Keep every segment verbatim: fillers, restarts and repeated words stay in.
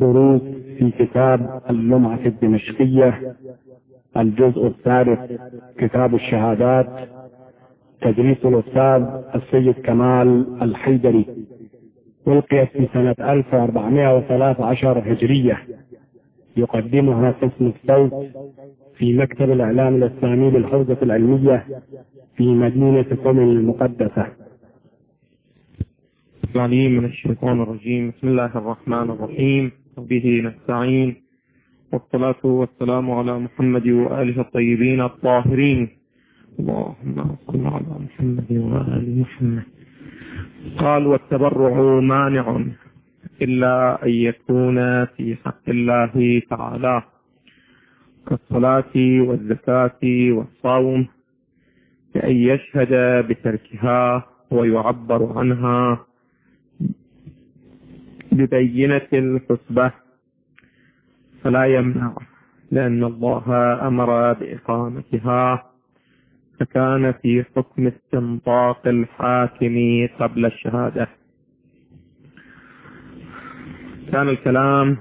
دروس في كتاب اللمعة الدمشقية، الجزء الثالث، كتاب الشهادات، تدريس الأستاذ السيد كمال الحيدري، ألقيت في سنة ألف وأربعمائة وثلاثة عشر هجرية. يقدمها قسم الصوت في مكتب الإعلام الإسلامي للحوزة العلمية في مدينة قم المقدسة. العليم من الشيطان الرجيم. بسم الله الرحمن الرحيم، به نستعين، والصلاة والسلام على محمد وآله الطيبين الطاهرين. اللهم صل على محمد وآل محمد. قال: والتبرع مانع إلا أن يكون في حق الله تعالى، كالصلاة والزكاة والصوم، بأن يشهد بتركها ويعبر عنها ببينة الحسبة فلا يمنع، لأن الله أمر بإقامتها، فكان في حكم استنطاق الحاكم قبل الشهادة. كان الكلام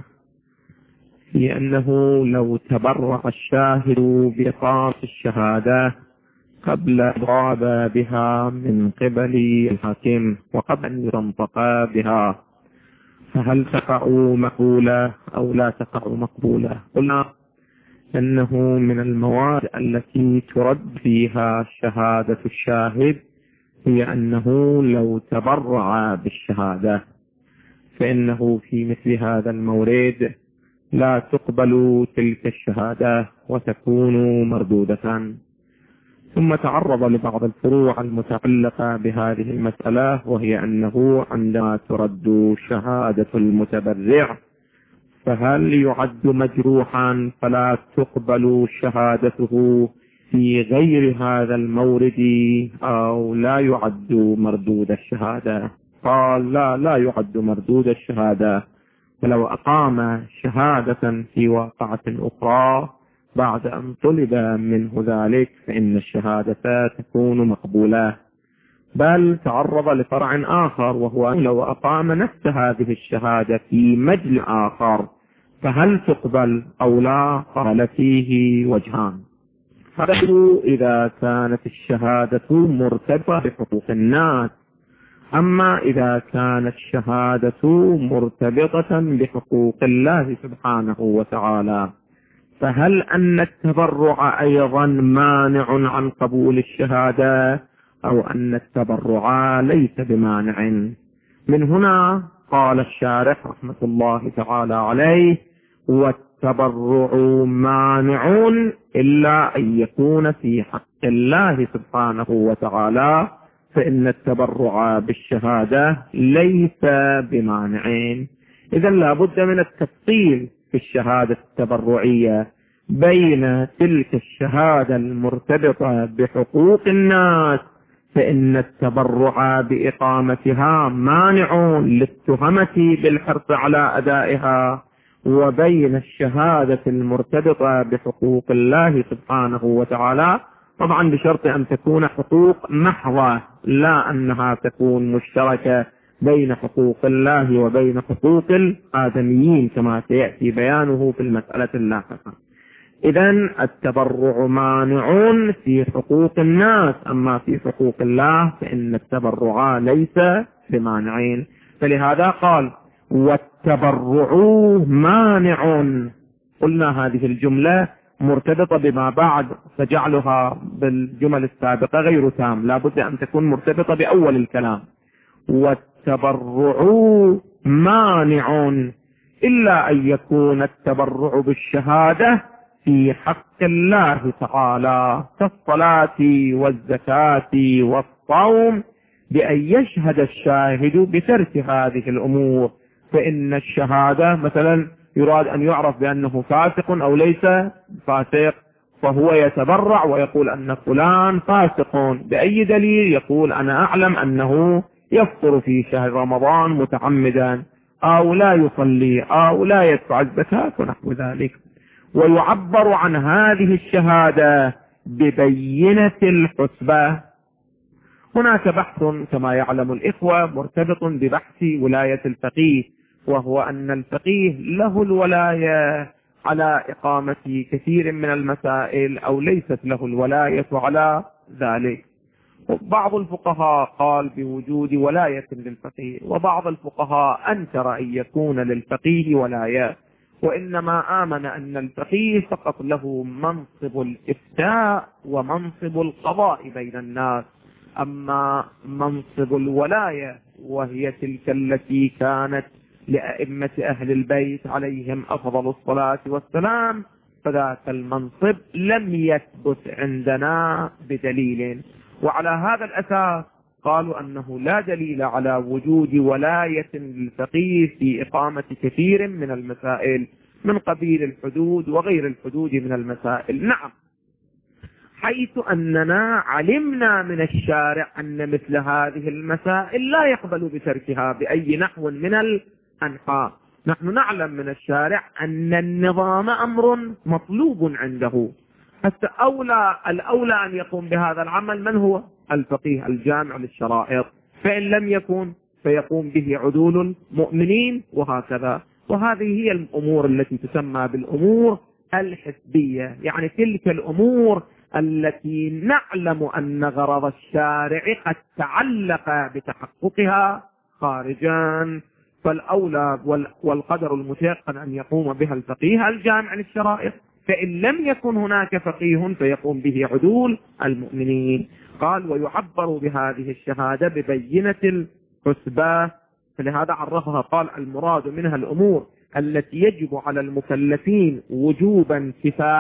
في أنه لو تبرع الشاهد بإقامة الشهادة قبل إضراب بها من قبل الحاكم وقبل أن يستنطق بها، فهل تقع مقبولة أو لا تقع مقبولة؟ قلنا أنه من المواد التي ترد فيها شهادة الشاهد هي أنه لو تبرع بالشهادة، فإنه في مثل هذا المورد لا تقبل تلك الشهادة وتكون مردودة. ثم تعرض لبعض الفروع المتعلقة بهذه المسألة، وهي أنه عندما ترد شهادة المتبرع فهل يعد مجروحا فلا تقبل شهادته في غير هذا المورد، أو لا يعد مردود الشهادة؟ قال: لا لا يعد مردود الشهادة، ولو أقام شهادة في واقعة أخرى بعد أن طلب منه ذلك فإن الشهادة تكون مقبولة. بل تعرض لفرع آخر، وهو لو أقام نفس هذه الشهادة في مجل آخر فهل تقبل أو لا؟ قال: فيه وجهان. إذا كانت الشهادة مرتبطة بحقوق الناس، أما إذا كانت الشهادة مرتبطة بحقوق الله سبحانه وتعالى فهل أن التبرع أيضا مانع عن قبول الشهادة، أو أن التبرع ليس بمانع؟ من هنا قال الشارح رحمة الله تعالى عليه: والتبرع مانع إلا أن يكون في حق الله سبحانه وتعالى، فإن التبرع بالشهادة ليس بمانعين. إذن لا بد من التفصيل في الشهادة التبرعية بين تلك الشهادة المرتبطة بحقوق الناس، فإن التبرع بإقامتها مانع للتهمة بالحرص على أدائها، وبين الشهادة المرتبطة بحقوق الله سبحانه وتعالى، طبعا بشرط أن تكون حقوق محضة، لا أنها تكون مشتركة بين حقوق الله وبين حقوق الآدميين كما سيأتي بيانه في المسألة اللاحقة. إذن التبرع مانع في حقوق الناس، أما في حقوق الله فإن التبرع ليس بمانعين. فلهذا قال: والتبرع مانع. قلنا هذه الجملة مرتبطة بما بعد، فجعلها بالجمل السابقة غير تام، لا بد أن تكون مرتبطة بأول الكلام. والتبرع مانع إلا أن يكون التبرع بالشهادة في حق الله تعالى، كالصلاة والزكاة والصوم، بأن يشهد الشاهد بترك هذه الأمور. فإن الشهادة مثلا يراد أن يعرف بأنه فاسق أو ليس فاسق، فهو يتبرع ويقول أن فلان فاسق. بأي دليل؟ يقول: أنا أعلم أنه يفطر في شهر رمضان متعمدا، أو لا يصلي، أو لا يدفع الزكاة ونحو ذلك. ويعبر عن هذه الشهادة ببينة الحسبة. هناك بحث كما يعلم الإخوة مرتبط ببحث ولاية الفقيه، وهو أن الفقيه له الولاية على إقامة كثير من المسائل أو ليست له الولاية على ذلك. بعض الفقهاء قال بوجود ولاية للفقيه، وبعض الفقهاء أنكر أن يكون للفقيه ولاية، وإنما آمن أن الفقيه فقط له منصب الإفتاء ومنصب القضاء بين الناس، أما منصب الولاية وهي تلك التي كانت لأئمة أهل البيت عليهم أفضل الصلاة والسلام، فذاك المنصب لم يثبت عندنا بدليل. وعلى هذا الأساس قالوا أنه لا دليل على وجود ولاية للفقيه في إقامة كثير من المسائل من قبيل الحدود وغير الحدود من المسائل. نعم، حيث أننا علمنا من الشارع أن مثل هذه المسائل لا يقبل بتركها بأي نحو من الأنحاء. نحن نعلم من الشارع أن النظام أمر مطلوب عنده، حتى أولى الأولى أن يقوم بهذا العمل من هو؟ الفقيه الجامع للشرائط، فإن لم يكن فيقوم به عدول المؤمنين وهكذا. وهذه هي الأمور التي تسمى بالأمور الحسبية، يعني تلك الأمور التي نعلم أن غرض الشارع قد تعلق بتحققها خارجا، فالأولى والقدر المتيقن أن يقوم بها الفقيه الجامع للشرائط، فإن لم يكن هناك فقيه فيقوم به عدول المؤمنين. قال ويعبر بهذه الشهادة ببينة الحسبة، فلهذا عرفها قال المراد منها الأمور التي يجب على المكلفين وجوبا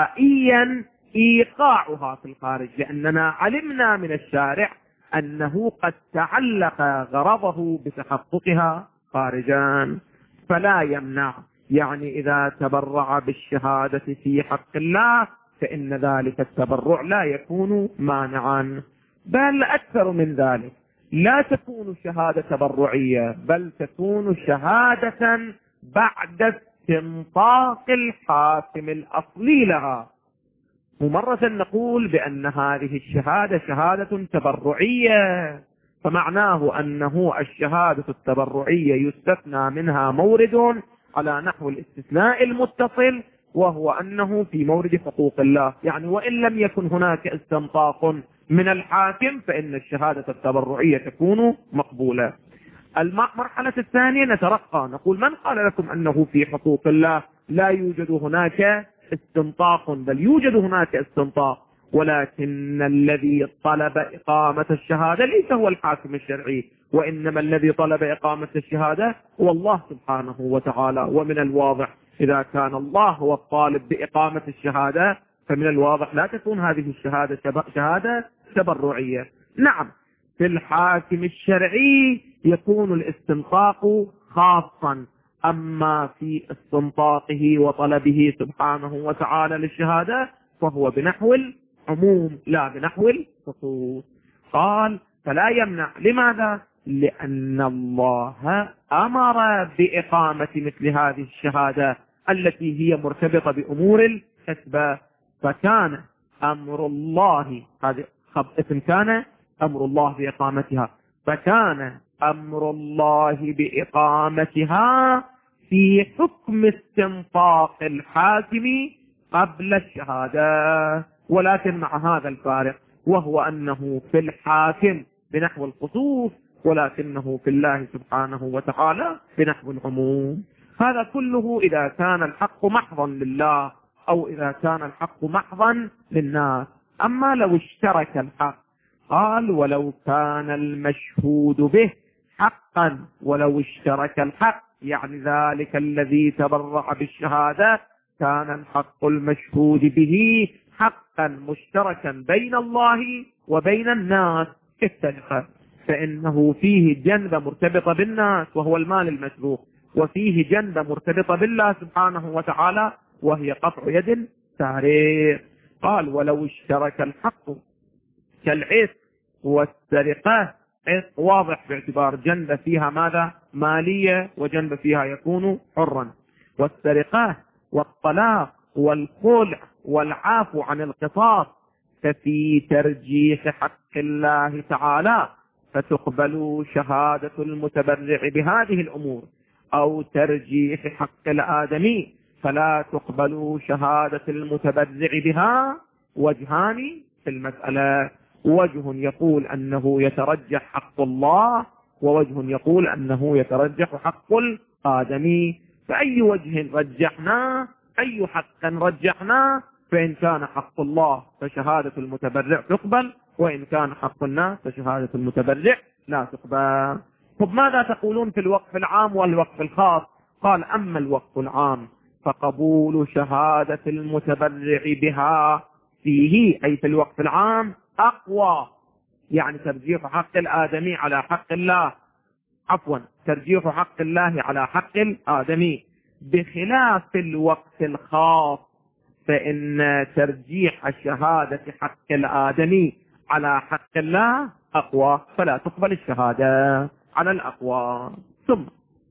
كفائيا إيقاعها في الخارج، لأننا علمنا من الشارع أنه قد تعلق غرضه بتحققها خارجا، فلا يمنع. يعني إذا تبرع بالشهادة في حق الله فإن ذلك التبرع لا يكون مانعا، بل أكثر من ذلك، لا تكون شهادة تبرعية بل تكون شهادة بعد استنطاق الحاكم الأصلي لها. ومرة نقول بأن هذه الشهادة شهادة تبرعية، فمعناه أنه الشهادة التبرعية يستثنى منها مورد على نحو الاستثناء المتصل، وهو أنه في مورد حقوق الله، يعني وإن لم يكن هناك استنطاق من الحاكم فإن الشهادة التبرعية تكون مقبولة. المرحلة الثانية نترقى نقول من قال لكم أنه في حقوق الله لا يوجد هناك استنطاق؟ بل يوجد هناك استنطاق، ولكن الذي طلب إقامة الشهادة ليس هو الحاكم الشرعي، وإنما الذي طلب إقامة الشهادة هو الله سبحانه وتعالى. ومن الواضح إذا كان الله هو الطالب بإقامة الشهادة فمن الواضح لا تكون هذه الشهادة شهادة تبرعية. نعم، في الحاكم الشرعي يكون الاستنطاق خاصا، أما في استنطاقه وطلبه سبحانه وتعالى للشهادة فهو بنحو العموم لا بنحو الخصوص. قال فلا يمنع. لماذا؟ لأن الله أمر بإقامة مثل هذه الشهادة التي هي مرتبطة بأمور الحسبة، فكان أمر الله، هذا اسم كان أمر الله بإقامتها، فكان أمر الله بإقامتها في حكم استنطاق الحاكم قبل الشهادة، ولكن مع هذا الفارق، وهو أنه في الحاكم بنحو الخصوص ولكنه في الله سبحانه وتعالى بنحو العموم. هذا كله إذا كان الحق محضا لله أو إذا كان الحق محضا للناس. أما لو اشترك الحق، قال ولو كان المشهود به حقا، ولو اشترك الحق يعني ذلك الذي تبرع بالشهادة كان الحق المشهود به حقا مشتركا بين الله وبين الناس السرقة، فإنه فيه جنبة مرتبطة بالناس وهو المال المسروق، وفيه جنبة مرتبطة بالله سبحانه وتعالى وهي قطع يد سارق. قال ولو اشترك الحق كالعتق والسرقة، عتق واضح باعتبار جنبة فيها ماذا؟ مالية، وجنبة فيها يكون حرا، والسرقة والطلاق والخلع والعفو عن القصاص، ففي ترجيح حق الله تعالى فتقبل شهادة المتبرع بهذه الأمور. أو ترجيح حق الآدمي، فلا تقبل شهادة المتبرع بها. وجهان في المسألة، وجه يقول أنه يترجح حق الله، ووجه يقول أنه يترجح حق الآدمي. فأي وجه رجحنا، أي حق رجحنا، فإن كان حق الله فشهادة المتبرع تقبل، وإن كان حق الناس فشهادة المتبرع لا تقبل. طب ماذا تقولون في الوقف العام والوقف الخاص؟ قال أما الوقف العام فقبول شهادة المتبرع بها فيه، أي في الوقف العام، أقوى، يعني ترجيح حق الآدمي على حق الله، عفوا ترجيح حق الله على حق الآدمي، بخلاف الوقف الخاص فإن ترجيح شهادة حق الآدمي على حق الله أقوى، فلا تقبل الشهادة على الأقوى. ثم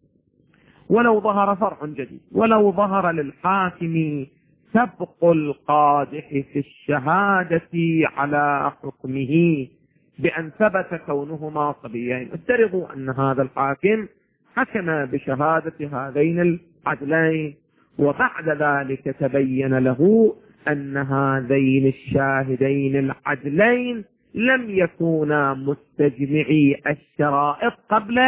ولو ظهر فرع جديد، ولو ظهر للحاكم سبق القادح في الشهادة على حكمه بأن ثبت كونهما صبيين. افترضوا أن هذا الحاكم حكم بشهادة هذين العدلين، وبعد ذلك تبين له أن هذين الشاهدين العدلين لم يكونا مستجمعي الشرائط قبل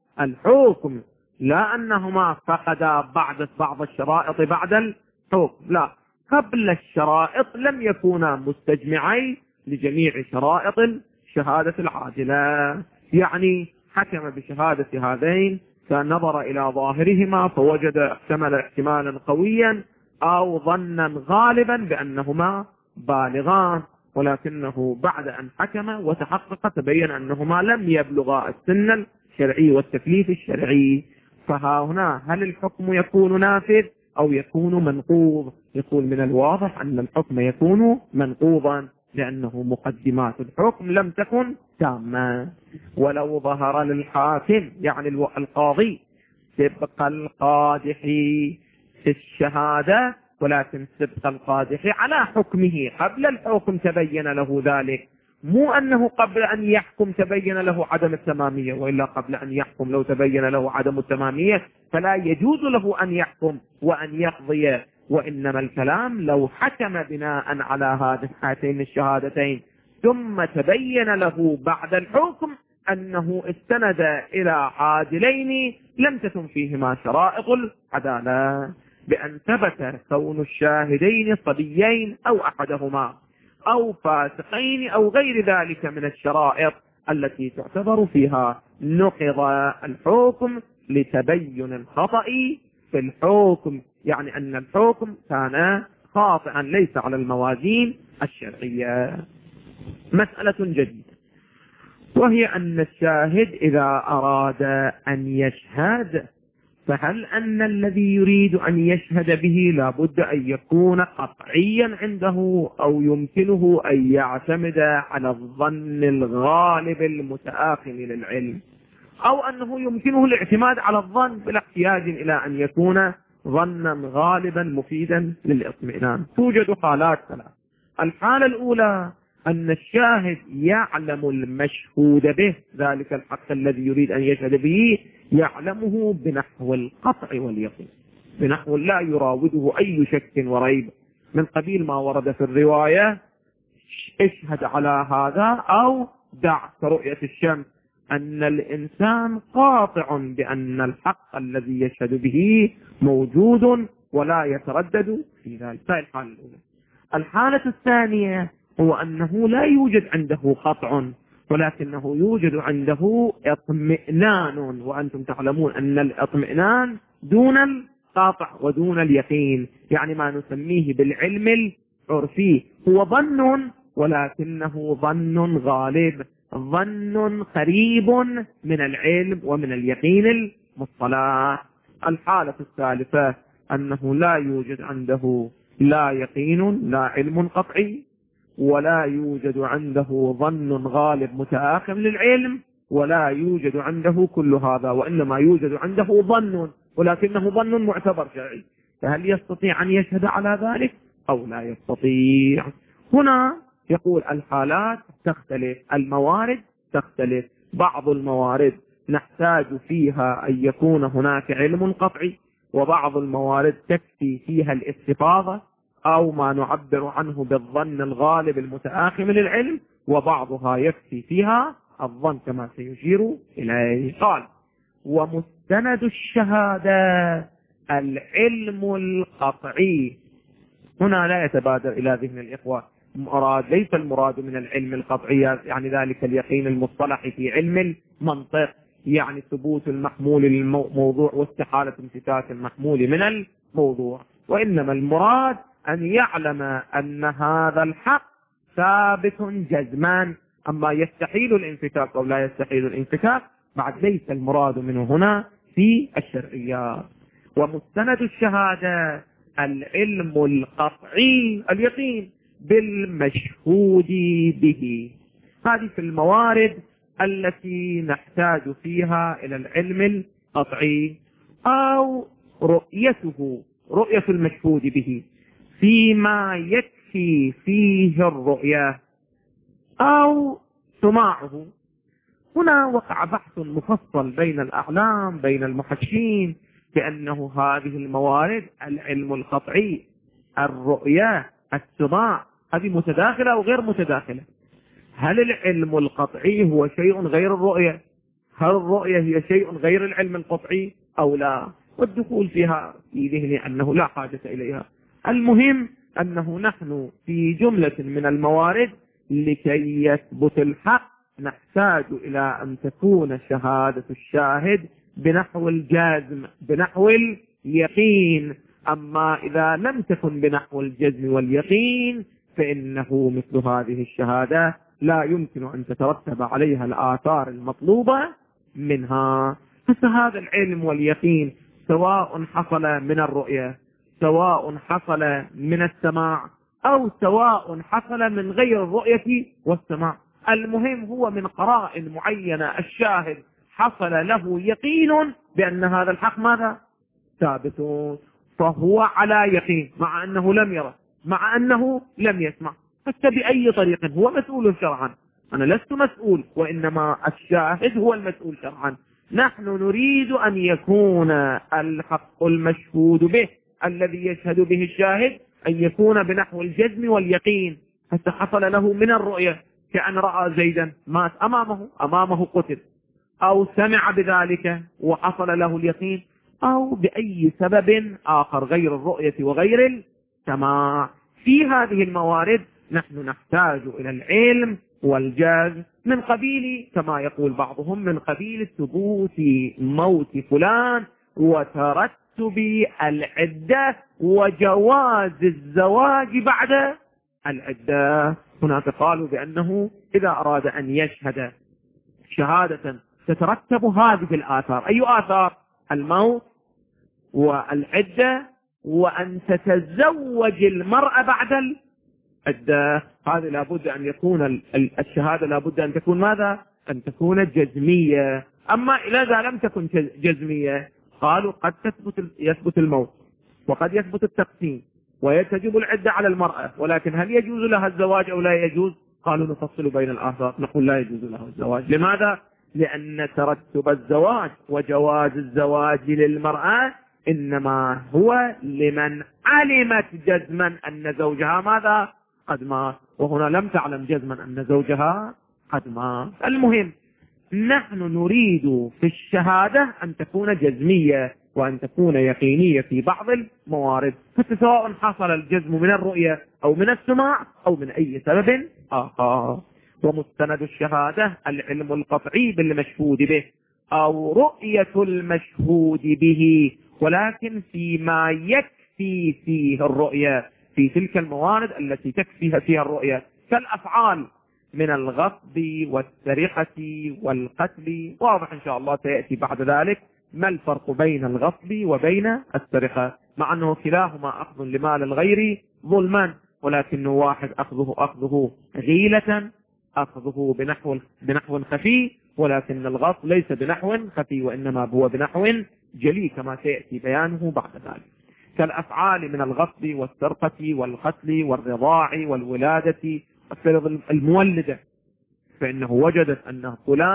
الحكم، لا أنهما فقدا بعد بعض الشرائط بعد الحكم، لا، قبل الشرائط لم يكونا مستجمعي لجميع شرائط الشهادة العاجلة. يعني حكم بشهادة هذين فنظر إلى ظاهرهما فوجد احتمل احتمالا قويا أو ظنا غالبا بأنهما بالغان، ولكنه بعد أن حكم وتحقق تبين أنهما لم يبلغا السن الشرعي والتكليف الشرعي. فها هنا هل الحكم يكون نافذ أو يكون منقوض؟ يقول من الواضح أن الحكم يكون منقوضا، لأنه مقدمات الحكم لم تكن تامة. ولو ظهر للحاكم يعني القاضي سبق القادح في الشهادة، ولكن سبق القادح على حكمه قبل الحكم تبين له ذلك، مو أنه قبل أن يحكم تبين له عدم التمامية، وإلا قبل أن يحكم لو تبين له عدم التمامية فلا يجوز له أن يحكم وأن يقضي، وإنما الكلام لو حكم بناء على هاتين الشهادتين ثم تبين له بعد الحكم أنه استند إلى عادلين لم تتم فيهما شرائط العدالة، بأن ثبت كون الشاهدين صبيين أو أحدهما أو فاسقين أو غير ذلك من الشرائط التي تعتبر فيها نقض الحكم لتبين الخطأ في الحكم، يعني أن الحكم كان خاطئا ليس على الموازين الشرعية. مسألة جديدة، وهي أن الشاهد إذا أراد أن يشهد فهل أن الذي يريد أن يشهد به لابد أن يكون قطعيا عنده، أو يمكنه أن يعتمد على الظن الغالب المتآخم للعلم، أو أنه يمكنه الاعتماد على الظن بلا احتياج إلى أن يكون ظنا غالبا مفيدا للاطمئنان؟ توجد حالات ثلاث. الحالة الأولى أن الشاهد يعلم المشهود به، ذلك الحق الذي يريد أن يشهد به يعلمه بنحو القطع واليقين، بنحو لا يراوده أي شك وريب، من قبيل ما ورد في الرواية اشهد على هذا أو دع كرؤية الشمس، أن الإنسان قاطع بأن الحق الذي يشهد به موجود ولا يتردد في ذلك. هذه الحالة الأولى. الحالة الثانية هو أنه لا يوجد عنده قطع، ولكنه يوجد عنده اطمئنان، وأنتم تعلمون أن الاطمئنان دون القطع ودون اليقين، يعني ما نسميه بالعلم العرفي هو ظن، ولكنه ظن غالب، ظن قريب من العلم ومن اليقين المصطلح. الحالة الثالثة أنه لا يوجد عنده لا يقين لا علم قطعي، ولا يوجد عنده ظن غالب متآخم للعلم، ولا يوجد عنده كل هذا، وإنما يوجد عنده ظن، ولكنه ظن معتبر شرعي. فهل يستطيع أن يشهد على ذلك أو لا يستطيع؟ هنا يقول الحالات تختلف، الموارد تختلف. بعض الموارد نحتاج فيها أن يكون هناك علم قطعي، وبعض الموارد تكفي فيها الاستفاضة أو ما نعبر عنه بالظن الغالب المتآخي من العلم، وبعضها يكفي فيها الظن كما سيشير إليه. قال: ومستند الشهادة العلم القطعي. هنا لا يتبادر إلى ذهن الإخوة مراد، ليس المراد من العلم القطعي يعني ذلك اليقين المصطلح في علم المنطق، يعني ثبوت المحمول للموضوع واستحالة امتثاث المحمول من الموضوع، وإنما المراد أن يعلم أن هذا الحق ثابت جزمان. أما يستحيل الانفكاك أو لا يستحيل الانفكاك بعد ليس المراد منه هنا في الشرعيات. ومستند الشهادة العلم القطعي اليقين بالمشهود به. هذه في الموارد التي نحتاج فيها إلى العلم القطعي، أو رؤيته رؤية المشهود به فيما يكفي فيه الرؤية، أو سماعه. هنا وقع بحث مفصل بين الأعلام بين المحشين بأنه هذه الموارد العلم القطعي الرؤية السماع هذه متداخلة أو غير متداخلة. هل العلم القطعي هو شيء غير الرؤية؟ هل الرؤية هي شيء غير العلم القطعي أو لا؟ والدخول فيها في ذهني أنه لا حاجة إليها. المهم أنه نحن في جملة من الموارد لكي يثبت الحق نحتاج إلى أن تكون شهادة الشاهد بنحو الجزم بنحو اليقين. أما إذا لم تكن بنحو الجزم واليقين فإنه مثل هذه الشهادة لا يمكن أن تترتب عليها الآثار المطلوبة منها. فهذا العلم واليقين سواء حصل من الرؤية، سواء حصل من السماع، أو سواء حصل من غير الرؤية والسماع، المهم هو من قرائن معينة الشاهد حصل له يقين بأن هذا الحق ماذا؟ ثابت، فهو على يقين مع أنه لم يرى مع أنه لم يسمع. حتى بأي طريق هو مسؤول شرعا، أنا لست مسؤول وإنما الشاهد هو المسؤول شرعا. نحن نريد أن يكون الحق المشهود به الذي يشهد به الشاهد أن يكون بنحو الجزم واليقين، حتى حصل له من الرؤية كأن رأى زيدا مات أمامه أمامه قتل، أو سمع بذلك وحصل له اليقين، أو بأي سبب آخر غير الرؤية وغير السماع. في هذه الموارد نحن نحتاج إلى العلم والجزم من قبيل كما يقول بعضهم من قبيل ثبوت موت فلان وترتب العدة وجواز الزواج بعد العدة. هناك قالوا بأنه إذا أراد أن يشهد شهادة تترتب هذه الآثار. أي آثار؟ الموت والعدة وأن تتزوج المرأة بعد العدة. هذه لابد أن يكون الشهادة لابد أن تكون ماذا؟ أن تكون جزمية. أما إذا لم تكن جزمية قالوا قد تثبت يثبت الموت وقد يثبت التقسيم ويتجب العدة على المرأة، ولكن هل يجوز لها الزواج أو لا يجوز؟ قالوا نفصل بين الآثار، نقول لا يجوز لها الزواج. لماذا؟ لأن ترتب الزواج وجواز الزواج للمرأة إنما هو لمن علمت جزما أن زوجها ماذا؟ قد مات، وهنا لم تعلم جزما أن زوجها قد مات. المهم نحن نريد في الشهادة أن تكون جزمية وأن تكون يقينية في بعض الموارد، فسواء حصل الجزم من الرؤية أو من السماع أو من أي سبب آخر. ومستند الشهادة العلم القطعي بالمشهود به أو رؤية المشهود به، ولكن فيما يكفي فيه الرؤية، في تلك الموارد التي تكفيها فيها الرؤية كالأفعال من الغصب والسرقة والقتل. واضح إن شاء الله سيأتي بعد ذلك ما الفرق بين الغصب وبين السرقة، مع أنه كلاهما أخذ لمال الغير ظلما، ولكن واحد أخذه أخذه غيلة، أخذه بنحو بنحو خفي، ولكن الغصب ليس بنحو خفي وإنما هو بنحو جلي كما سيأتي بيانه بعد ذلك. كالأفعال من الغصب والسرقة والقتل والرضاع والولادة. السرقة المولدة فإنه وجدت أن فلان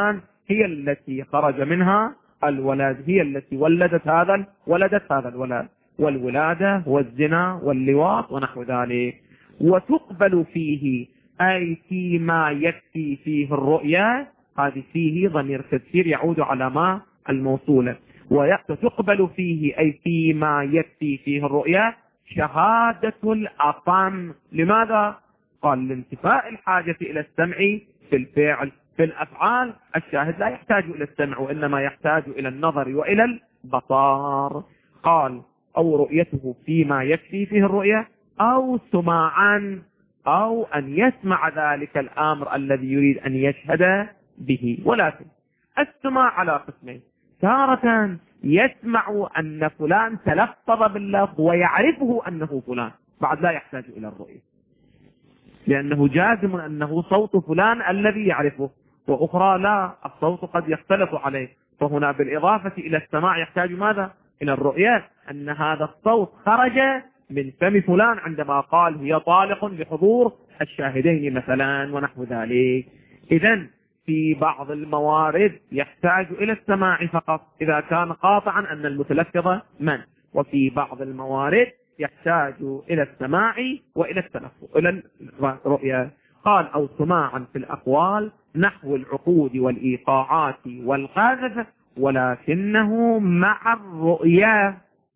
هي التي خرج منها الولد، هي التي ولدت هذا ولدت هذا الولد، والولادة والزنا واللواط ونحو ذلك. وتقبل فيه أي فيما يكفي فيه الرؤيا، هذه فيه ضمير تفسير يعود على ما الموصولة، وتقبل فيه أي فيما يكفي فيه الرؤيا شهادة الأصم. لماذا؟ قال لانتفاء الحاجة إلى السمع في الفعل. في الأفعال الشاهد لا يحتاج إلى السمع وإنما يحتاج إلى النظر وإلى البصار. قال أو رؤيته فيما يكفي فيه الرؤية، أو سماعا، أو أن يسمع ذلك الأمر الذي يريد أن يشهد به. ولكن السماع على قسمين، تارة يسمع أن فلان تلفظ باللفظ ويعرفه أنه فلان، بعد لا يحتاج إلى الرؤية لأنه جازم أنه صوت فلان الذي يعرفه، وأخرى لا، الصوت قد يختلف عليه، فهنا بالإضافة إلى السماع يحتاج ماذا؟ إلى الرؤية، أن هذا الصوت خرج من فم فلان عندما قال هي طالق بحضور الشاهدين مثلا ونحو ذلك. إذن في بعض الموارد يحتاج إلى السماع فقط إذا كان قاطعا أن المتلفظ من، وفي بعض الموارد يحتاج إلى السماع وإلى التلفظ إلى الرؤية. قال أو سماعا في الأقوال نحو العقود والإيقاعات والقذف، ولكنه مع الرؤية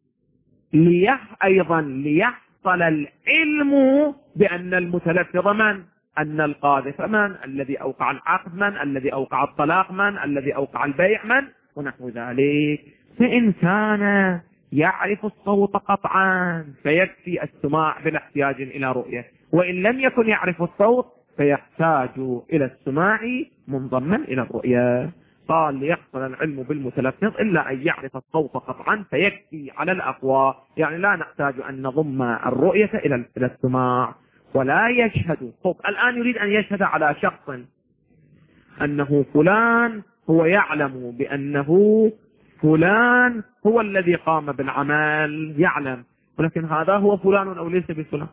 ليح أيضا ليحصل العلم بأن المتلفظ من، أن القاذف من، الذي أوقع العقد من، الذي أوقع الطلاق من، الذي أوقع البيع من ونحو ذلك. فإن كان يعرف الصوت قطعا فيكفي السماع بلا احتياج إلى رؤية، وإن لم يكن يعرف الصوت فيحتاج إلى السماع منضما إلى الرؤية. قال ليحصل العلم بالمتلفظ إلا أن يعرف الصوت قطعا فيكفي على الأقوى، يعني لا نحتاج أن نضم الرؤية إلى السماع. ولا يشهد، طب الآن يريد أن يشهد على شخص أنه فلان هو يعلم بأنه فلان هو الذي قام بالعمل، يعلم، ولكن هذا هو فلان أو ليس بفلان.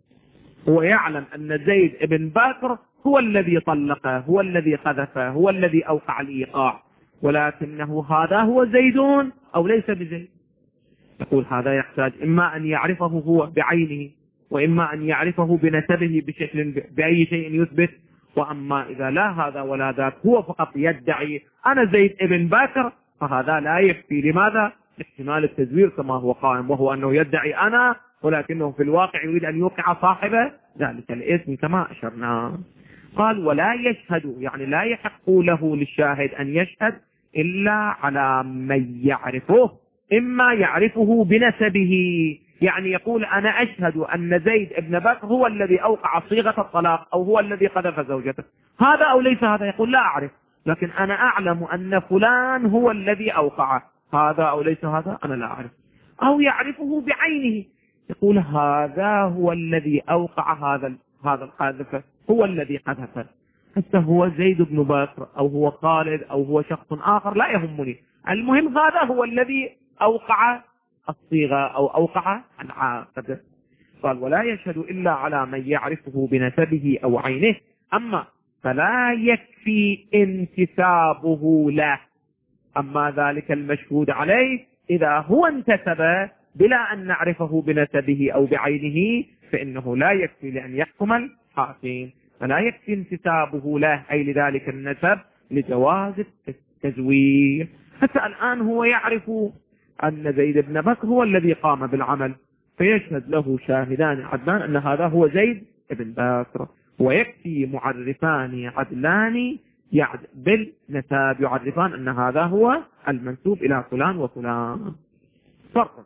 هو يعلم أن زيد ابن بكر هو الذي طلقه، هو الذي قذفه، هو الذي أوقع الإيقاع، ولكنه هذا هو زيدون أو ليس بزيد. يقول هذا يحتاج إما أن يعرفه هو بعينه، وإما أن يعرفه بنسبه بشكل بأي شيء يثبت. وأما إذا لا هذا ولا ذاك، هو فقط يدعي أنا زيد ابن بكر، فهذا لا يكفي. لماذا؟ احتمال التزوير كما هو قائم، وهو أنه يدعي أنا ولكنه في الواقع يريد أن يوقع صاحب ذلك الاسم كما أشرنا. قال ولا يشهد، يعني لا يحق له للشاهد أن يشهد إلا على من يعرفه، إما يعرفه بنسبه، يعني يقول أنا أشهد أن زيد ابن بكر هو الذي أوقع صيغة الطلاق أو هو الذي قذف زوجته، هذا أو ليس هذا، يقول لا أعرف، لكن أنا أعلم أن فلان هو الذي أوقعه، هذا أو ليس هذا أنا لا أعرف. أو يعرفه بعينه، يقول هذا هو الذي أوقع هذا هذا القاذف، هو الذي قذفه، حتى هو زيد بن بكر أو هو خالد أو هو شخص آخر لا يهمني، المهم هذا هو الذي أوقع الصيغة أو أوقع العقد. قال ولا يشهد إلا على من يعرفه بنسبه أو عينه، أما فلا يكفي انتسابه له. أما ذلك المشهود عليه إذا هو انتسب بلا أن نعرفه بنسبه أو بعينه فإنه لا يكفي لأن يحكم الحاكم، فلا يكفي انتسابه له أي لذلك النسب لجواز التزوير. حتى الآن هو يعرف أن زيد بن بكر هو الذي قام بالعمل، فيشهد له شاهدان عدلان أن هذا هو زيد بن بكر، ويكفي معرفان عدلان بالنساب يعرفان أن هذا هو المنسوب إلى فلان وفلان. فرق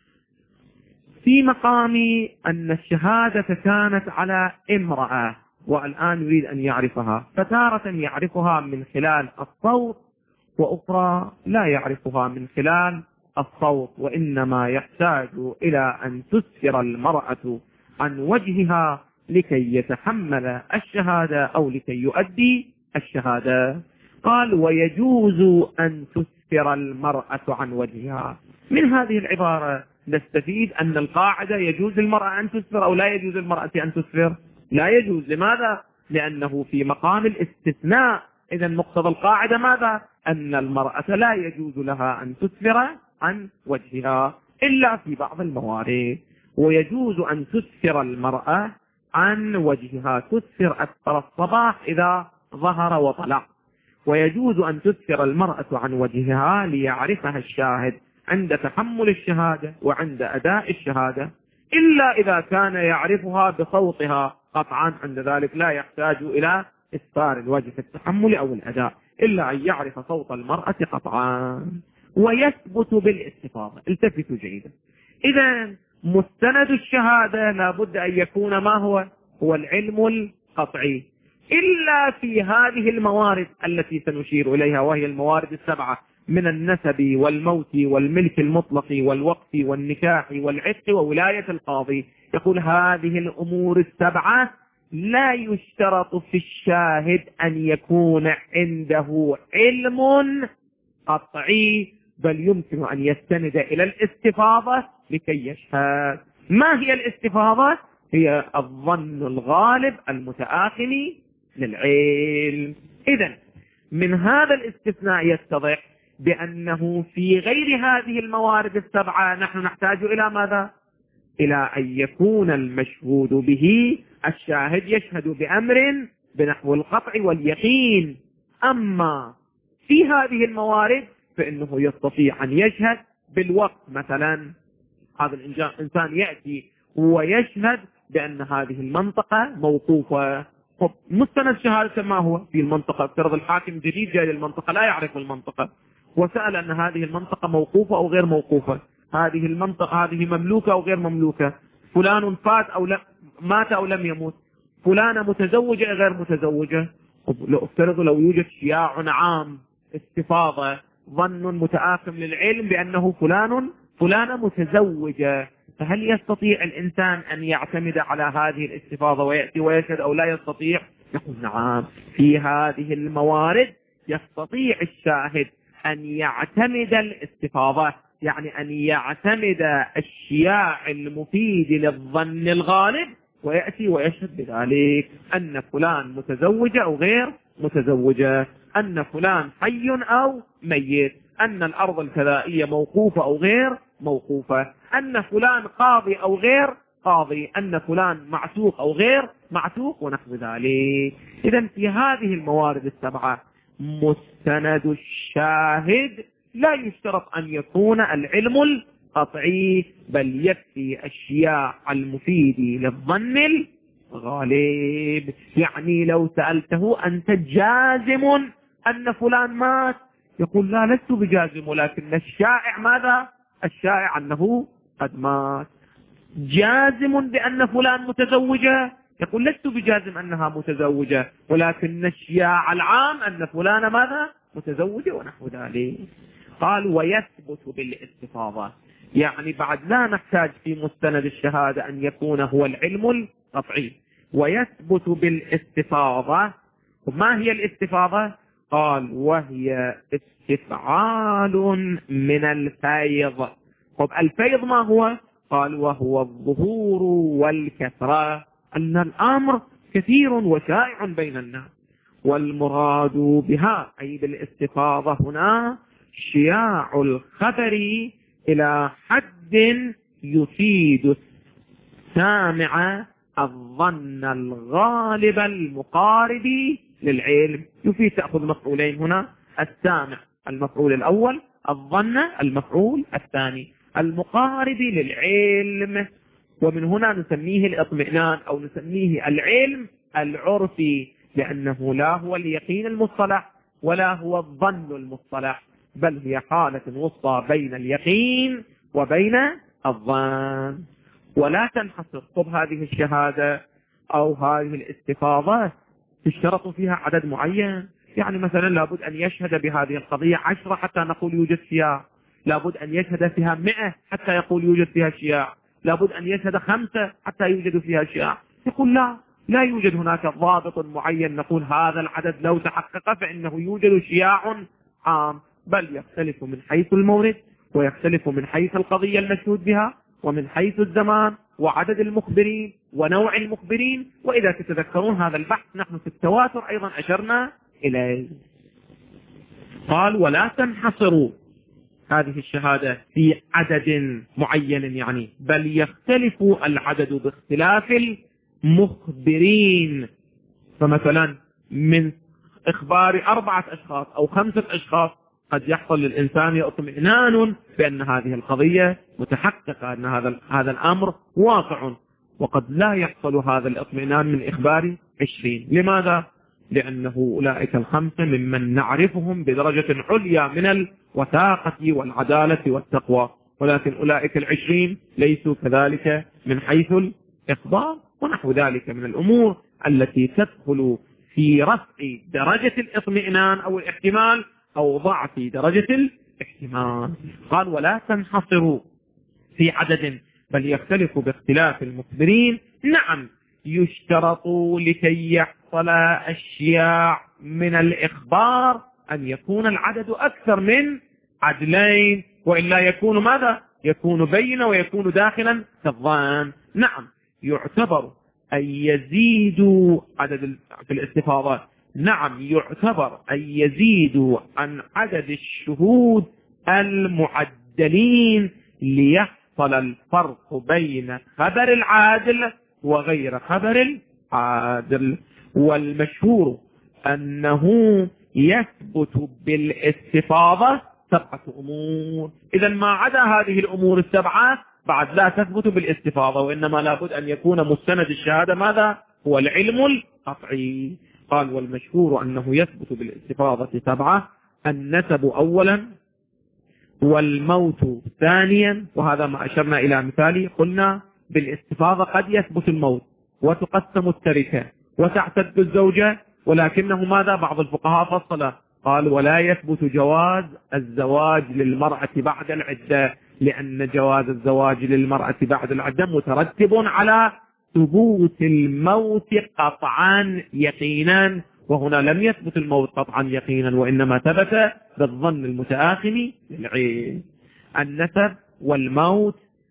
في مقام أن الشهادة كانت على امرأة والآن يريد أن يعرفها، فتارة يعرفها من خلال الصوت، وأخرى لا يعرفها من خلال الصوت، وإنما يحتاج إلى أن تسفر المرأة عن وجهها لكي يتحمل الشهادة أو لكي يؤدي الشهادة. قال ويجوز أن تسفر المرأة عن وجهها. من هذه العبارة نستفيد أن القاعدة يجوز المرأة أن تسفر أو لا يجوز المرأة أن تسفر؟ لا يجوز. لماذا؟ لأنه في مقام الاستثناء إذا مقتضى القاعدة ماذا؟ أن المرأة لا يجوز لها أن تسفر عن وجهها إلا في بعض الموارد، ويجوز أن تسفر المرأة عن وجهها، تسفر أسفر الصباح إذا ظهر وطلع، ويجوز أن تسفر المرأة عن وجهها ليعرفها الشاهد عند تحمل الشهادة وعند أداء الشهادة، إلا إذا كان يعرفها بصوتها قطعا، عند ذلك لا يحتاج إلى إسفار الوجه في التحمل أو الأداء، إلا أن يعرف صوت المرأة قطعا. ويثبت بالاستفاضة. التفتوا جيدا، إذا مستند الشهادة لابد أن يكون ما هو؟ هو العلم القطعي، إلا في هذه الموارد التي سنشير إليها، وهي الموارد السبعة من النسب والموت والملك المطلق والوقف والنكاح والعتق وولاية القاضي. يقول هذه الأمور السبعة لا يشترط في الشاهد أن يكون عنده علم قطعي، بل يمكن أن يستند إلى الاستفاضة لكي يشهد. ما هي الاستفاضة؟ هي الظن الغالب المتآخم للعلم. إذن من هذا الاستثناء يتضح بأنه في غير هذه الموارد السبعة نحن نحتاج إلى ماذا؟ إلى أن يكون المشهود به الشاهد يشهد بأمر بنحو القطع واليقين. أما في هذه الموارد فإنه يستطيع أن يشهد بالوقت، مثلا هذا الإنسان يأتي ويشهد بأن هذه المنطقة موقوفة. مستند شهادة ما هو في المنطقة؟ افترض الحاكم جديد جاي للمنطقة لا يعرف المنطقة، وسأل أن هذه المنطقة موقوفة أو غير موقوفة، هذه المنطقة هذه مملوكة أو غير مملوكة، فلان فات أو لا مات أو لم يموت، فلانة متزوجة أو غير متزوجة. لو افترض لو يوجد شياع عام، استفاضة، ظن متآخم للعلم بأنه فلان فلانة متزوجة، فهل يستطيع الإنسان أن يعتمد على هذه الاستفاضة ويأتي ويشهد أو لا يستطيع؟ يقول نعم، في هذه الموارد يستطيع الشاهد أن يعتمد الاستفاضة، يعني أن يعتمد الشياع المفيد للظن الغالب ويأتي ويشهد بذلك أن فلان متزوجة أو غير متزوجة، أن فلان حي أو ميت، أن الأرض الكذائية موقوفة أو غير موقوفة، أن فلان قاضي أو غير قاضي، أن فلان معتوق أو غير معتوق ونحو ذلك. إذن في هذه الموارد السبعة مستند الشاهد لا يشترط أن يكون العلم القطعي، بل يكفي الشياع المفيد للظن الغالب. يعني لو سألته أنت جازم أن فلان مات؟ يقول لا، لست بجازم، ولكن الشائع ماذا؟ الشائع أنه قد مات. جازم بأن فلان متزوجة؟ يقول لست بجازم أنها متزوجة، ولكن الشياع العام أن فلان ماذا؟ متزوجة ونحو ذلك. قال ويثبت بالاستفاضة، يعني بعد لا نحتاج في مستند الشهادة أن يكون هو العلم القطعي، ويثبت بالاستفاضة. ما هي الاستفاضة؟ قال وهي استفعال من الفيض. طب الفيض ما هو؟ قال وهو الظهور والكثرة، أن الأمر كثير وشائع بين الناس، والمراد بها أي بالاستفاضة هنا شياع الخبر إلى حد يفيد السامع الظن الغالب المقارب للعلم. يفيد تأخذ مفعولين هنا، السامع المفعول الأول، الظن المفعول الثاني، المقارب للعلم. ومن هنا نسميه الاطمئنان أو نسميه العلم العرفي، لأنه لا هو اليقين المصطلح ولا هو الظن المصطلح، بل هي حالة وسطى بين اليقين وبين الظن. ولا تنحصر طب هذه الشهادة أو هذه الاستفاضة تشترط فيها عدد معين، يعني مثلا لابد أن يشهد بهذه القضية عشرة حتى نقول يوجد شياع، لابد أن يشهد فيها مئة حتى يقول يوجد فيها شياع، لابد أن يشهد خمسة حتى يوجد فيها شياع. يقول لا، لا يوجد هناك ضابط معين نقول هذا العدد لو تحقق فإنه يوجد شياع عام، بل يختلف من حيث المورد، ويختلف من حيث القضية المشهود بها، ومن حيث الزمان وعدد المخبرين ونوع المخبرين. وإذا تتذكرون هذا البحث نحن في التواتر أيضا أشرنا إليه. قال ولا تنحصروا هذه الشهادة في عدد معين يعني، بل يختلف العدد باختلاف المخبرين. فمثلا من إخبار أربعة أشخاص أو خمسة أشخاص قد يحصل للإنسان اطمئنان بأن هذه القضية متحققة، أن هذا هذا الأمر واقع، وقد لا يحصل هذا الاطمئنان من إخبار عشرين. لماذا؟ لأنه أولئك الخمسة ممن نعرفهم بدرجة عليا من الوثاقة والعدالة والتقوى، ولكن أولئك العشرين ليسوا كذلك من حيث الإخبار ونحو ذلك من الأمور التي تدخل في رفع درجة الاطمئنان أو الاحتمال أو ضعف درجة الاحتمال. قال ولا تنحصروا في عدد بل يختلف باختلاف المخبرين. نعم يشترط لكي يحصل أشياء من الإخبار أن يكون العدد أكثر من عدلين، وإلا يكون ماذا؟ يكون بين ويكون داخلا كالظن. نعم يعتبر أن يزيدوا عدد في الاستفاضة، نعم يعتبر أن يزيدوا عن عدد الشهود المعدلين ليحصل الفرق بين خبر العادل وغير خبر العادل. والمشهور أنه يثبت بالاستفاضة سبعة أمور. إذا ما عدا هذه الأمور السبعة بعد لا تثبت بالاستفاضة، وإنما لابد أن يكون مستند الشهادة ماذا؟ هو العلم القطعي. قال والمشهور أنه يثبت بالاستفاضة سبعة: النسب أولا، والموت ثانيا، وهذا ما أشرنا إلى مثاله. قلنا بالاستفاضة قد يثبت الموت وتقسم التركة وتعتد الزوجة، ولكنه ماذا؟ بعض الفقهاء فصل قال ولا يثبت جواز الزواج للمرأة بعد العدة، لأن جواز الزواج للمرأة بعد العدة مترتب على ثبوت الموت قطعا يقينا، وهنا لم يثبت الموت قطعا يقينا، وإنما ثبت بالظن المتآخم للعين. النسب والموت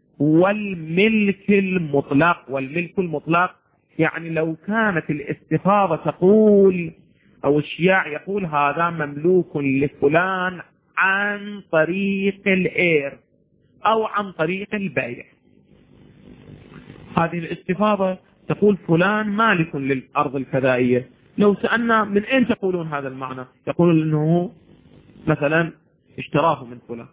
والملك المطلق. والملك المطلق يعني لو كانت الاستفاضة تقول أو الشياع يقول هذا مملوك لفلان عن طريق الإير أو عن طريق البيع، هذه الاستفاضة تقول فلان مالك للأرض الفدائية. لو سألنا من أين تقولون هذا المعنى؟ يقولون أنه مثلا اشتراه من فلان.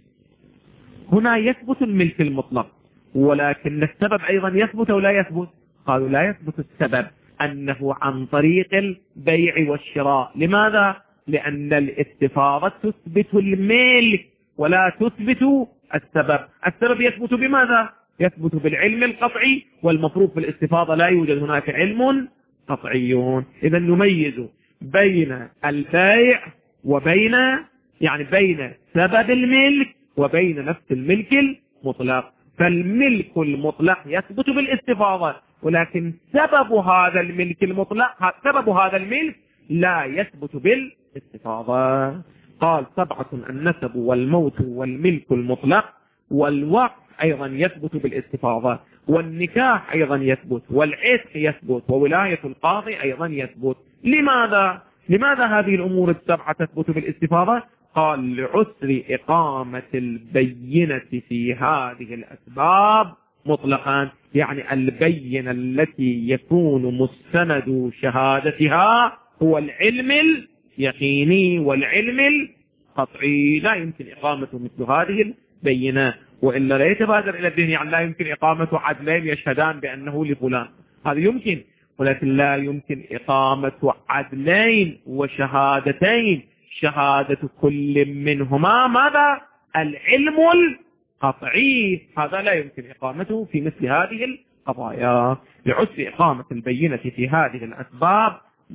هنا يثبت الملك المطلق، ولكن السبب أيضا يثبت أو لا يثبت؟ قالوا لا يثبت السبب، أنه عن طريق البيع والشراء. لماذا؟ لأن الاستفاضة تثبت الملك ولا تثبت السبب. السبب يثبت بماذا؟ يثبت بالعلم القطعي، والمفروض في الاستفاضة لا يوجد هناك علم قطعي. إذا نميز بين البيع وبين يعني بين سبب الملك وبين نفس الملك المطلق. فالملك المطلق يثبت بالاستفاضة، ولكن سبب هذا الملك المطلق سبب هذا الملك لا يثبت بالاستفاضة. قال سبعة: النسب والموت والملك المطلق، والوقف أيضا يثبت بالاستفاضة، والنكاح أيضا يثبت، والعتق يثبت، وولاية القاضي أيضا يثبت. لماذا؟ لماذا هذه الأمور السبعة تثبت بالاستفاضة؟ قال لعسر إقامة البينة في هذه الأسباب مطلقا، يعني البينة التي يكون مستند شهادتها هو العلم اليقيني والعلم القطعي. لا يمكن إقامة مثل هذه البينة، وإلا لا يتبادر إلى الذهن يعني لا يمكن إقامة عدلين يشهدان بأنه لفلان، هذا يمكن، ولكن لا يمكن إقامة عدلين وشهادتين شهادة كل منهما ماذا؟ العلم القطعي، هذا لا يمكن إقامته في مثل هذه القضايا لعسر إقامة البينة في هذه الأسباب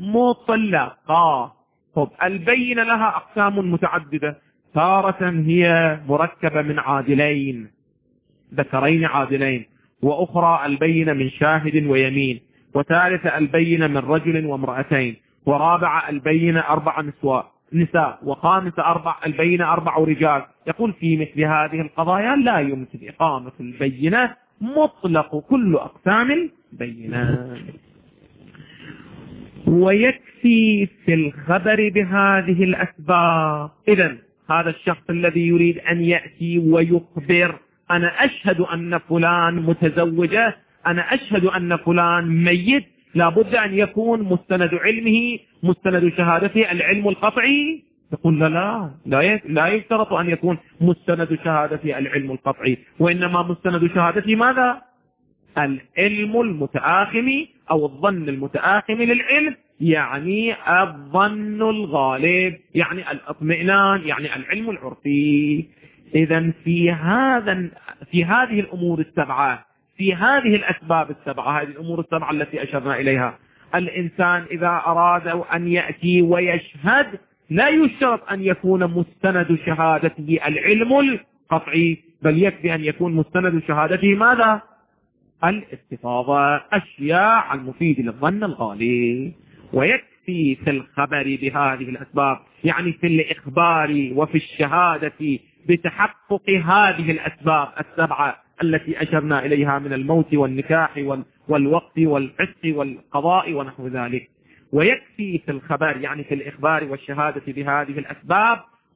مطلقة. طب البينة لها أقسام متعددة، تارة هي مركبة من عادلين ذكرين عادلين، وأخرى البينة من شاهد ويمين، وثالثة البينة من رجل وامرأتين، ورابعة البينة أربع نساء نساء وخامسة أربع البينة أربع رجال. يقول في مثل هذه القضايا لا يمكن إقامة البينة مطلق كل أقسام البينة. ويكفي في الخبر بهذه الأسباب. إذن هذا الشخص الذي يريد أن يأتي ويخبر أنا أشهد أن فلان متزوجة، أنا أشهد أن فلان ميت، لابد أن يكون مستند علمه مستند شهادته العلم القطعي. يقول لا لا لا يشترط أن يكون مستند شهادته العلم القطعي، وإنما مستند شهادته ماذا؟ العلم المتآخم أو الظن المتآخم للعلم، يعني الظن الغالب، يعني الاطمئنان، يعني العلم العرفي. إذن في هذا في هذه الأمور السبعة، في هذه الأسباب السبعة، هذه الأمور السبعة التي أشرنا إليها، الإنسان إذا أراد أن يأتي ويشهد لا يشترط أن يكون مستند شهادته العلم القطعي، بل يكفي أن يكون مستند شهادته ماذا؟ الاستفاضة، الشياع المفيد للظن الغالي. ويكفي في الخبر بهذه الأسباب، يعني في الإخبار وفي الشهادة بتحقق هذه الأسباب السبعة التي أشرنا إليها من الموت والنكاح والوقت والعتق والقضاء ونحو ذلك. ويكفي في الخبر يعني في الإخبار والشهادة بهذه الأسباب